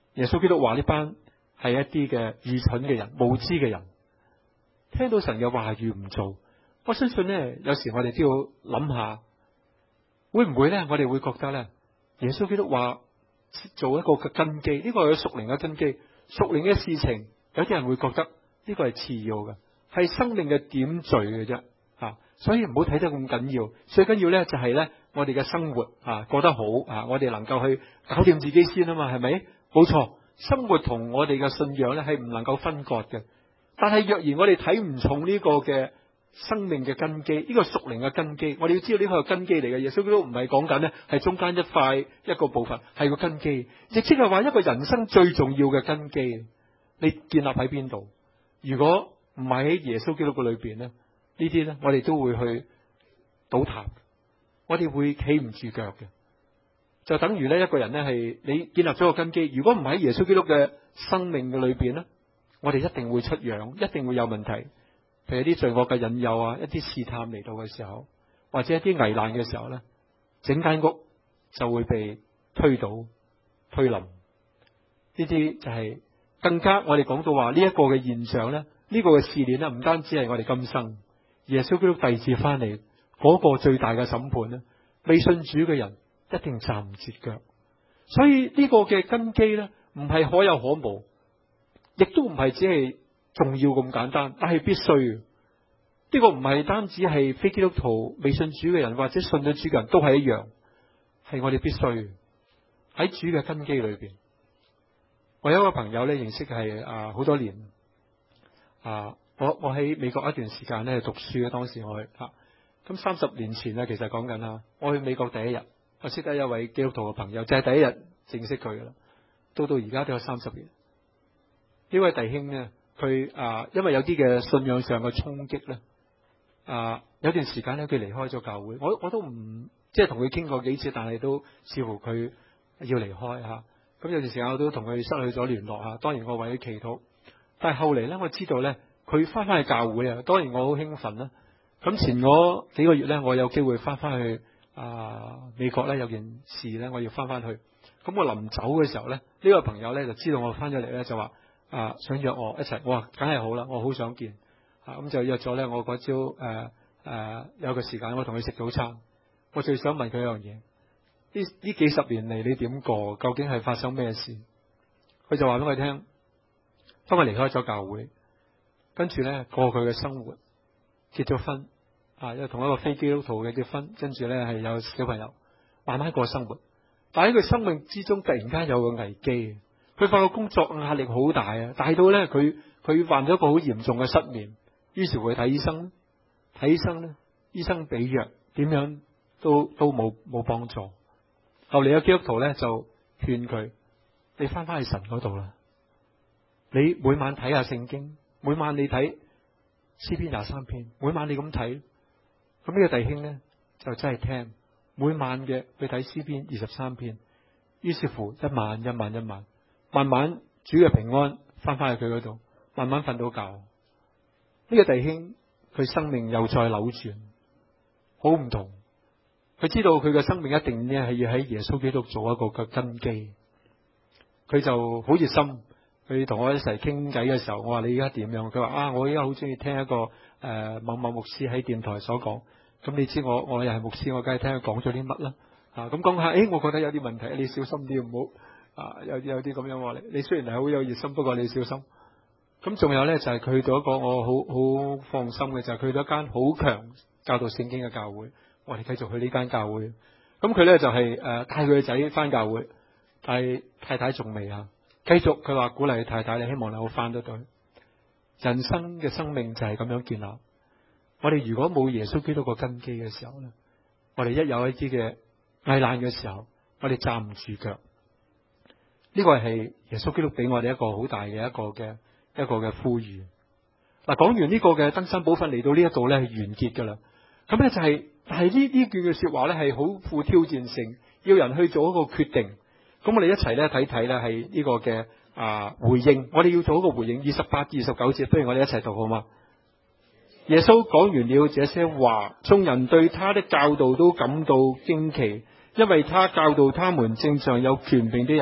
耶穌基督話呢班係一啲嘅愚蠢嘅人、無知嘅人，聽到神嘅話語唔做。我相信呢，有時我哋都要諗下，會唔會呢？我哋會覺得呢，耶穌基督話做一個嘅根基，呢個係屬靈嘅根基，屬靈嘅事情，有啲人會覺得呢個係次要嘅，係生命嘅點綴嘅啫。啊，所以唔好睇得咁緊要，最緊要呢就係呢，我哋嘅生活啊過得好啊，我哋能夠去搞掂自己先啊嘛，係咪？冇錯，生活同我哋嘅信仰呢係唔能夠分割嘅。但係若然我哋睇唔重呢個嘅生命嘅根基，呢個屬靈嘅根基，我哋要知道呢個係根基嚟嘅。耶穌基督唔係講緊呢係中間一塊一個部分，係個根基，亦即係話一個人生最重要嘅根基，你建立喺邊度？如果唔係喺耶穌基督嘅裏邊呢，呢啲呢我哋都會去倒塌，我哋會企唔住腳嘅。就等於呢一個人呢係你建立咗個根基，如果唔喺耶穌基督嘅生命嘅裏邊呢，我哋一定會出樣，一定會有問題。譬如啲罪惡嘅引誘啊，一啲試探嚟到嘅時候，或者一啲危難嘅時候呢，整間屋就會被推倒、推冧。呢啲就係更加我哋講到話呢一個嘅現象呢，呢個嘅試煉呢，唔單止係我哋今生，耶穌基督第二次翻嚟嗰個最大嘅審判呢，未信主嘅人一定站唔住腳。所以呢個嘅根基呢，唔係可有可無，亦都唔係只係重要咁簡單，但係必須。呢個唔係單止係非基督徒、未信主嘅人或者信咗主嘅人都係一樣，係我哋必須喺主嘅根基裏邊。我有一個朋友咧，認識係啊好多年啊，我我喺美國一段時間咧讀書嘅，當時我去吓，咁三十年前咧，其實講緊啦，我去美國第一日，我識得一位基督徒嘅朋友，就係、是、第一日認識佢噶啦，到到而家都有三十年。呢位弟兄呢，佢啊，因為有啲嘅信仰上嘅衝擊咧，啊，有段時間咧，佢離開咗教會。我我都唔即係同佢傾過幾次，但係都似乎佢要離開吓。咁、啊、有段時間我都同佢失去咗聯絡吓。當然我為佢祈禱，但係後嚟咧，我知道咧，佢翻翻去教會啊。當然我好興奮啦。咁前嗰幾個月咧，我有機會翻翻去啊美國咧，有件事咧，我要翻翻去。咁我臨走嘅時候咧，呢、這個朋友咧就知道我翻咗嚟咧，就話。啊！想約我一齊，我話梗係好啦，我好想見啊！咁就約咗咧。我嗰朝誒誒有個時間，我同佢食早餐。我最想問佢一樣嘢：呢呢幾十年嚟你點過？究竟係發生咩事？佢就話俾我聽，當我離開咗教會，跟住咧過佢嘅生活，結咗婚啊，又同一個非基督徒嘅結婚，跟住咧係有小朋友，慢慢過生活。但喺佢生命之中，突然間有個危機。佢發覺工作壓力好大啊，大到咧佢佢患咗一個好嚴重嘅失眠，於是會睇醫生，睇醫生咧，醫生俾藥，點樣都都冇冇幫助。後嚟有基督徒咧就勸佢：你翻翻去神嗰度啦，你每晚睇下聖經，每晚你睇詩篇廿三篇，每晚你咁睇。咁呢個弟兄咧就真係聽，每晚嘅去睇詩篇二十三篇，於是乎一晚一晚一晚。慢慢主嘅平安翻翻去佢嗰度，慢慢瞓到覺。呢、這個弟兄佢生命又再扭轉，好唔同。佢知道佢嘅生命一定咧係要喺耶穌基督做一個嘅根基。佢就好熱心，佢同我一齊傾偈嘅時候，我話你而家點樣？佢話啊，我而家好中意聽一個誒、呃、某某牧師喺電台所講。咁你知我我又係牧師，我梗係聽佢講咗啲乜啦。啊，咁講下，誒，我覺得有啲問題，你小心啲，唔好。啊，有啲有啲咁樣話你，你雖然係好有熱心，不過你小心。咁仲有咧，就係、是、去到一個我好好放心嘅，就係、是、去到一間好強教導聖經嘅教會。我哋繼續去呢間教會。咁佢咧就係、是、誒、呃、帶佢嘅仔翻教會，但係太太仲未啊。繼續佢話鼓勵太太，你希望你好翻得到。人生嘅生命就係咁樣建立。我哋如果冇耶穌基督個根基嘅時候咧，我哋一有一啲嘅危難嘅時候，我哋站唔住腳。呢個係耶穌基督俾我哋一個好大嘅一個嘅一個嘅呼籲。嗱，講完呢個嘅登山寶訓嚟到呢一度咧係完結噶啦。咁咧就係、是，但係呢呢句嘅說話咧係好富挑戰性，要人去做一個決定。咁我哋一齊咧睇睇咧係呢個嘅啊回應。我哋要做一個回應。二十八至二十九節，不如我哋一齊讀好嗎？耶穌講完了這些話，眾人對他的教導都感到驚奇，因為他教導他們正像有權柄的人。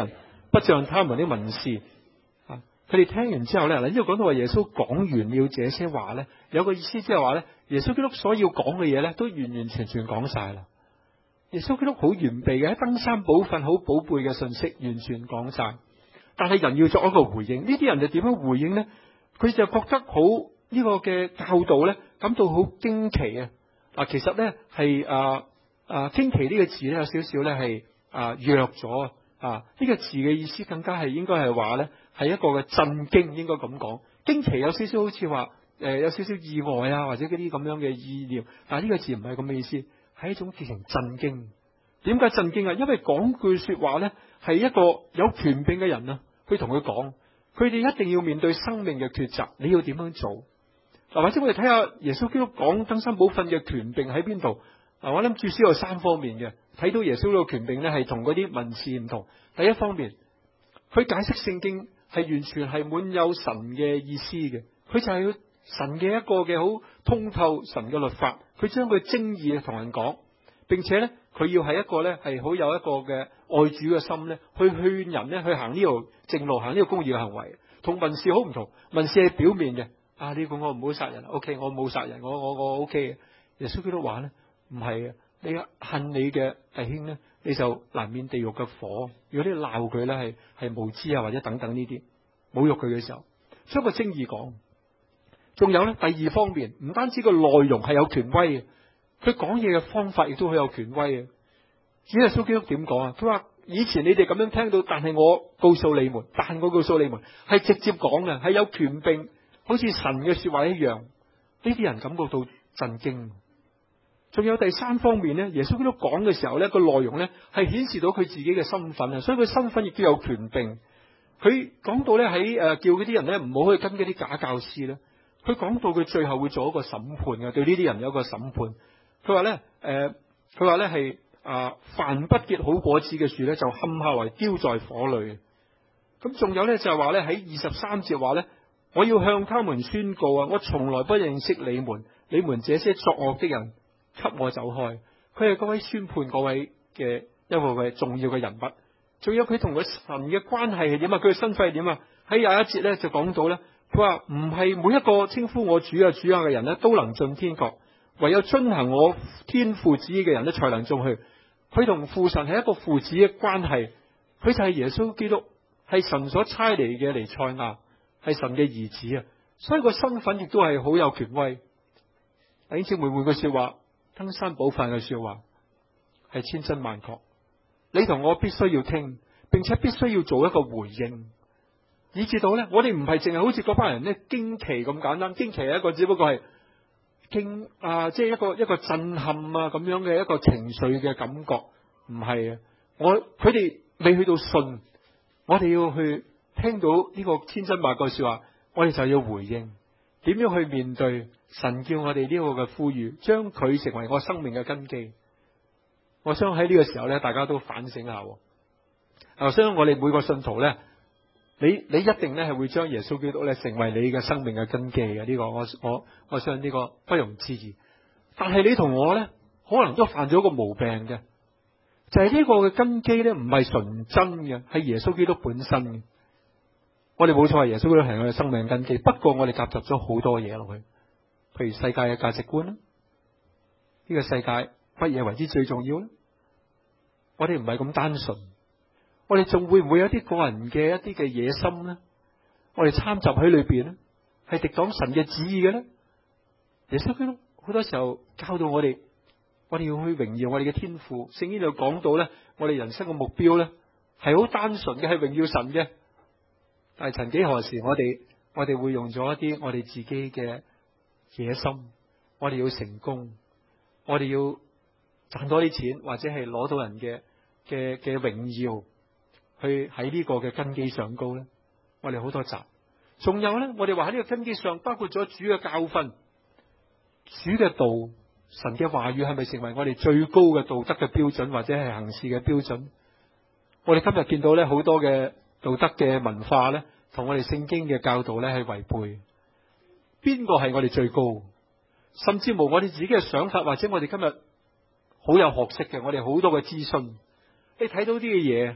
不像他們的文士。啊，佢哋聽完之後咧，嗱，呢度講到話耶穌講完了這些話咧，有個意思即係話咧，耶穌基督所要講嘅嘢咧，都完完全全講晒啦。耶穌基督好完備嘅，喺登山寶訓好寶貝嘅信息，完全講晒。但係人要作一個回應，呢啲人就點樣回應呢？佢就覺得好呢個嘅教導咧，感到好驚奇啊！嗱，其實咧係啊啊驚奇呢個字咧有少少咧係啊弱咗啊，呢個字嘅意思更加係應該係話咧係一個嘅震驚，應該咁講。驚奇有少少好似話誒有少少意外啊，或者嗰啲咁樣嘅意念，但係呢個字唔係咁嘅意思。係一種叫成震驚。點解震驚啊？因為講句說話咧，係一個有權柄嘅人啊，去同佢講，佢哋一定要面對生命嘅抉擇，你要點樣做？嗱，或者我哋睇下耶穌基督講登山寶訓嘅權柄喺邊度？嗱，我諗至少有三方面嘅，睇到耶穌呢個權柄咧係同嗰啲文士唔同。第一方面，佢解釋聖經係完全係滿有神嘅意思嘅，佢就係神嘅一個嘅好通透神嘅律法。佢將佢精義同人講，並且咧，佢要係一個咧係好有一個嘅愛主嘅心咧，去勸人咧去行呢條正路，行呢個公義嘅行為。同文士好唔同，文士係表面嘅，啊呢個我唔好殺人 ，OK， 我冇殺人，我我我 OK 嘅。耶穌基督話咧唔係嘅，你恨你嘅弟兄咧，你就難免地獄嘅火。如果你鬧佢咧係係無知啊或者等等呢啲侮辱佢嘅時候，將個精義講。仲有咧，第二方面，唔單止個內容係有權威嘅，佢講嘢嘅方法亦都好有權威嘅。主耶穌基督點講啊？佢話以前你哋咁樣聽到，但係我告訴你們，但我告訴你們係直接講嘅，係有權柄，好似神嘅說話一樣。呢啲人感覺到震驚。仲有第三方面咧，耶穌基督講嘅時候咧，個內容咧係顯示到佢自己嘅身份啊，所以佢身份亦都有權柄。佢講到咧喺誒叫嗰啲人咧唔好去跟嗰啲假教師咧。佢講到佢最後會做一個審判嘅，對呢啲人有一個審判。佢話咧，誒、呃，佢話咧係啊，凡不結好果子嘅樹咧，就砍下來丟在火裏。咁仲有咧就係話咧喺二十三節話咧，我要向他們宣告啊，我從來不認識你們，你們這些作惡的人，給我走開。佢係嗰位宣判嗰位嘅一個嘅重要嘅人物。仲有佢同佢神嘅關係係點啊？佢嘅身份係點啊？喺廿一節咧就講到咧。佢話唔係每一個稱呼我主啊主啊嘅人咧都能進天國，唯有遵行我天父旨意嘅人咧才能進去。佢同父神係一個父子嘅關係，佢就係耶穌基督，係神所差嚟嘅彌賽亞，係神嘅兒子啊，所以個身份亦都係好有權威。弟兄姊妹，換句說話，登山寶訓嘅說話係千真萬確，你同我必須要聽，並且必須要做一個回應。以至到咧，我哋唔係淨係好似嗰班人咧驚奇咁簡單，驚奇係一個只不過係驚啊，即係一個一個震撼啊咁樣嘅一個情緒嘅感覺，唔係啊！我佢哋未去到信，我哋要去聽到呢個千真萬確說話，我哋就要回應，點樣去面對神叫我哋呢個嘅呼籲，將佢成為我生命嘅根基。我想喺呢個時候咧，大家都反省下。我相信我哋每個信徒咧。你你一定咧係會將耶穌基督咧成為你嘅生命嘅根基嘅，呢個我我我相信呢個不容置疑。但係你同我咧可能都犯咗個毛病嘅，就係呢個嘅根基咧唔係純真嘅，係耶穌基督本身嘅。我哋冇錯，係耶穌基督係我哋生命嘅根基，不過我哋夾雜咗好多嘢落去，譬如世界嘅價值觀啦，呢個世界乜嘢為之最重要咧？我哋唔係咁單純。我哋仲會唔會有啲個人嘅一啲嘅野心咧？我哋參雜喺裏邊咧，係敵擋神嘅旨意嘅咧？耶穌基督好多時候教導我哋，我哋要去榮耀我哋嘅天父。聖經度講到咧，我哋人生嘅目標咧係好單純嘅，係榮耀神嘅。但係曾幾何時，我哋我哋會用咗一啲我哋自己嘅野心，我哋要成功，我哋要賺多啲錢，或者係攞到人嘅嘅嘅榮耀。去喺呢個嘅根基上高咧，我哋好多集。仲有咧，我哋話喺呢個根基上，包括咗主嘅教訓、主嘅道、神嘅話語，係咪成為我哋最高嘅道德嘅標準，或者係行事嘅標準？我哋今日見到咧，好多嘅道德嘅文化咧，同我哋聖經嘅教導咧係違背。邊個係我哋最高？甚至無我哋自己嘅想法，或者我哋今日好有學識嘅，我哋好多嘅資訊，你睇到啲嘅嘢。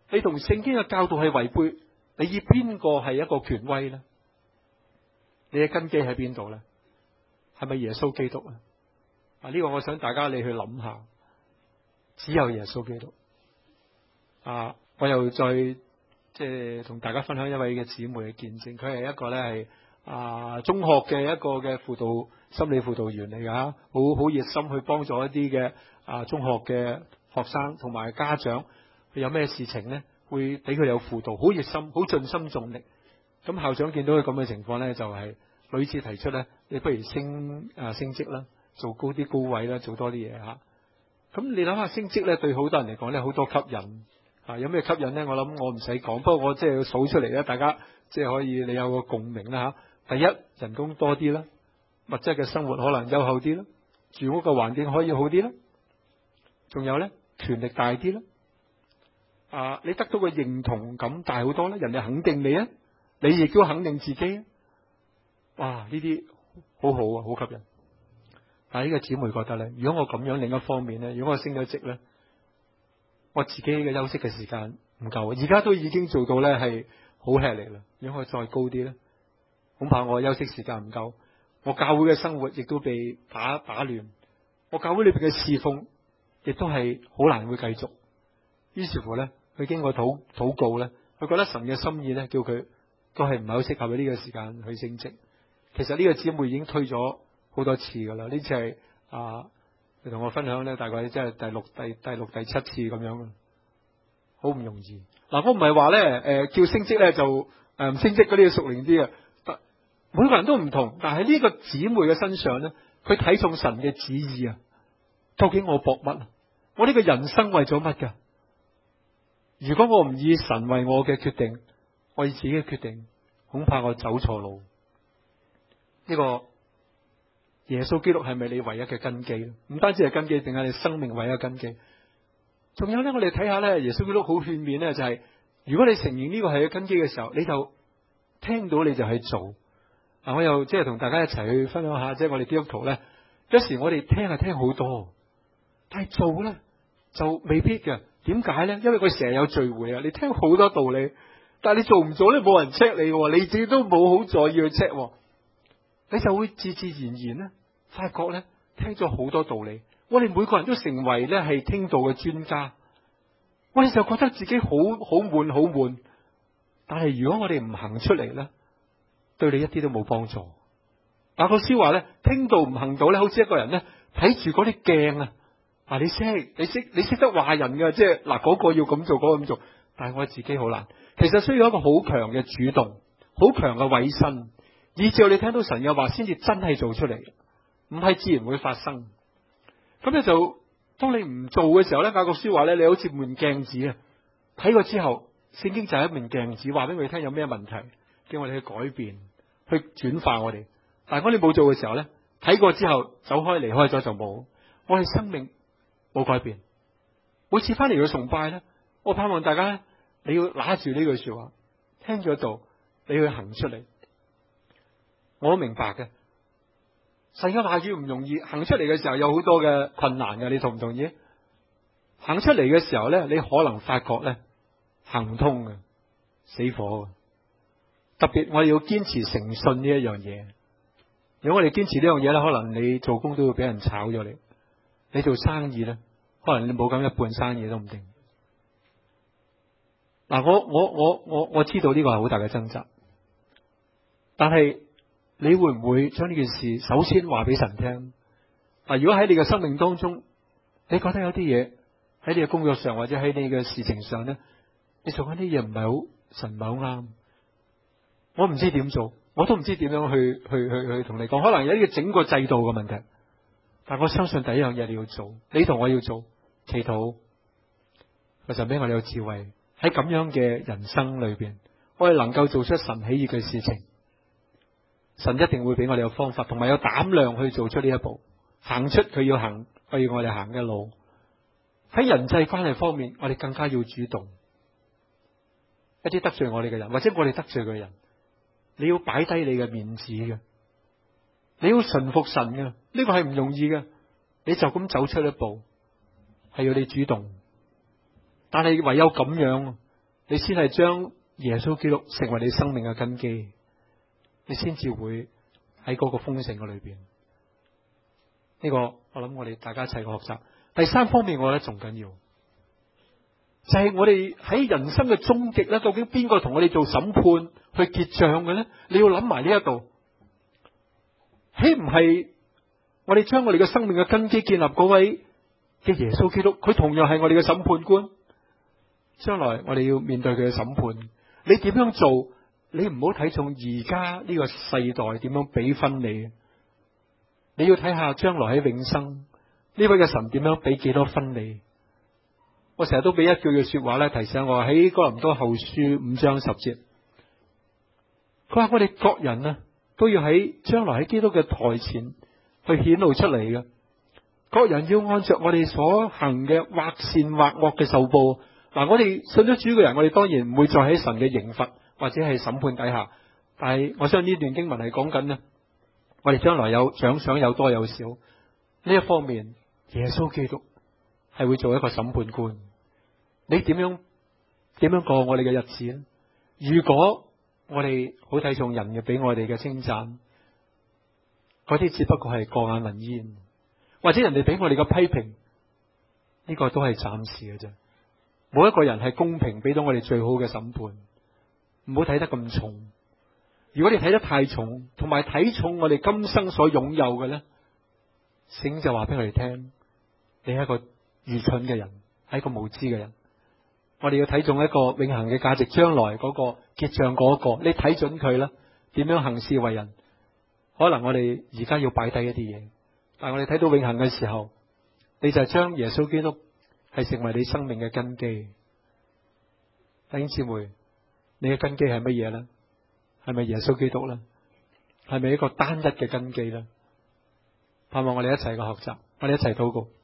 你同聖經嘅教導係違背，你以邊個係一個權威咧？你嘅根基喺邊度咧？係咪耶穌基督啊？啊，呢個我想大家你去諗下，只有耶穌基督。啊，我又再即係同大家分享一位嘅姊妹嘅見證，佢係一個咧係啊中學嘅一個嘅輔導心理輔導員嚟噶，好好熱心去幫助一啲嘅啊中學嘅學生同埋家長，佢有咩事情咧會俾佢有輔導，好熱心，好盡心盡力。咁校長見到佢咁嘅情況咧，就係屢次提出咧，你不如升啊升職啦，做高啲高位啦，做多啲嘢吓。咁你諗下升職咧，對好多人嚟講咧，好多吸引啊！有咩吸引咧？我諗我唔使講，不過我即係數出嚟咧，大家即係可以你有個共鳴啦吓。第一，人工多啲啦，物質嘅生活可能優厚啲啦，住屋嘅環境可以好啲啦，仲有咧權力大啲啦。啊，你得到嘅認同感大好多啦，人哋肯定你啊，你亦都肯定自己啊。哇！呢啲好好啊，好吸引。但係呢個姊妹覺得咧，如果我咁樣，另一方面咧，如果我升咗職咧，我自己嘅休息嘅時間唔夠，而家都已經做到咧係好吃力啦。如果我再高啲咧，恐怕我休息時間唔夠，我教會嘅生活亦都被打打亂，我教會裏邊嘅侍奉亦都係好難會繼續。於是乎咧，佢經過禱禱告咧，佢覺得神嘅心意咧，叫佢都係唔係好適合喺呢個時間去升職。其實呢個姊妹已經推咗好多次噶啦，呢次係啊，你同我分享咧，大概即係第六、第第六、第七次咁樣啊，好唔容易。嗱，我唔係話咧，誒叫升職咧就誒唔升職嗰啲要屬靈啲啊，每個人都唔同。但係呢個姊妹嘅身上咧，佢睇重神嘅旨意啊。究竟我搏乜啊？我呢個人生為咗乜噶？如果我唔以神為我嘅決定，我以自己嘅決定，恐怕我走錯路。呢個耶穌基督係咪你唯一嘅根基咧？唔單止係根基，定係你生命唯一嘅根基。仲有咧，我哋睇下咧，耶穌基督好勸勉咧，就係如果你承認呢個係個根基嘅時候，你就聽到你就去做。嗱，我又即係同大家一齊去分享下，即係我哋基督徒咧，有時我哋聽係聽好多，但係做咧就未必嘅。點解咧？因為佢成日有聚會啊，你聽好多道理，但係你做唔做咧，冇人 check 你，你自己都冇好在意去 check。你就會自自然然咧，發覺咧聽咗好多道理。我哋每個人都成為咧係聽道嘅專家，我哋就覺得自己好好悶好悶。但係如果我哋唔行出嚟咧，對你一啲都冇幫助。雅各書話咧，聽道唔行道咧，好似一個人咧睇住嗰啲鏡啊，啊你識你識你識得話人嘅，即係嗱嗰個要咁做，嗰個咁做，但係我自己好難。其實需要一個好強嘅主動，好強嘅委身。以至你聽到神嘅話，先至真係做出嚟，唔係自然會發生。咁咧就當你唔做嘅時候咧，雅各書話咧，你好似面鏡子啊，睇過之後，聖經就係一面鏡子，話俾我哋聽有咩問題，叫我哋去改變，去轉化我哋。但係我哋冇做嘅時候咧，睇過之後走開離開咗就冇，我哋生命冇改變。每次翻嚟去崇拜咧，我盼望大家咧，你要拿住呢句說話，聽咗道，你要行出嚟。我都明白嘅，神嘅話語唔容易，行出嚟嘅時候有好多嘅困難嘅，你同唔同意？行出嚟嘅時候咧，你可能發覺咧行唔通嘅，死火嘅。特別我哋要堅持誠信呢一樣嘢。如果我哋堅持呢樣嘢咧，可能你做工都會俾人炒咗你。你做生意咧，可能你冇咁一半生意都唔定。嗱，我我我我我知道呢個係好大嘅掙扎，但係。你會唔會將呢件事首先話俾神聽？嗱，如果喺你嘅生命當中，你覺得有啲嘢喺你嘅工作上或者喺你嘅事情上咧，你做緊啲嘢唔係好神唔係好啱，我唔知點做，我都唔知點樣去去去去同你講，可能有呢個整個制度嘅問題。但我相信第一樣嘢你要做，你同我要做祈禱，就神俾我哋有智慧喺咁樣嘅人生裏邊，我哋能夠做出神喜悅嘅事情。神一定會俾我哋有方法，同埋有膽量去做出呢一步，行出佢要行，佢要我哋行嘅路。喺人際關係方面，我哋更加要主動。一啲得罪我哋嘅人，或者我哋得罪嘅人，你要擺低你嘅面子嘅，你要順服神嘅，呢個係唔容易嘅。你就咁走出一步，係要你主動。但係唯有咁樣， 你先係將耶穌基督成為你生命嘅根基，你先至會喺嗰個豐盛嘅裏邊。呢個我諗我哋大家一齊嘅學習。第三方面我覺得仲緊要，就係我哋喺人生嘅終極咧，究竟邊個同我哋做審判去結賬嘅咧？你要諗埋呢一度，豈唔係我哋將我哋嘅生命嘅根基建立嗰位嘅耶穌基督？佢同樣係我哋嘅審判官，將來我哋要面對佢嘅審判。你點樣做？你唔好睇重而家呢個世代點樣俾分你，你要睇下將來喺永生呢位嘅神點樣俾幾多分你。我成日都俾一句嘅說話咧提醒我，喺哥林多後書五章十節，佢話我哋各人啊都要喺將來喺基督嘅台前去顯露出嚟嘅，各人要按着我哋所行嘅或善或惡嘅受報。嗱，我哋信咗主嘅人，我哋當然唔會再喺神嘅刑罰或者係審判底下，但係我相信呢段經文係講緊呢，我哋將來有獎賞有多有少，呢一方面耶穌基督係會做一個審判官。你點樣點樣過我哋嘅日子呢？如果我哋好睇重人嘅俾我哋嘅稱讚，嗰啲只不過係過眼雲煙，或者人哋俾我哋嘅批評，呢個都係暫時嘅啫。冇一個人係公平俾到我哋最好嘅審判，唔好睇得咁重。如果你睇得太重，同埋睇重我哋今生所擁有嘅咧，聖經就話俾我哋聽，你係一個愚蠢嘅人，係一個無知嘅人。我哋要睇重一個永恆嘅價值，將來嗰個結賬嗰個，你睇準佢啦，點樣行事為人。可能我哋而家要擺低一啲嘢，但係我哋睇到永恆嘅時候，你就係將耶穌基督係成為你生命嘅根基。弟兄姊妹，你嘅根基係乜嘢呢？係咪耶穌基督呢？係咪一個單一嘅根基呢？盼望我哋一齊嘅學習，我哋一齊禱告。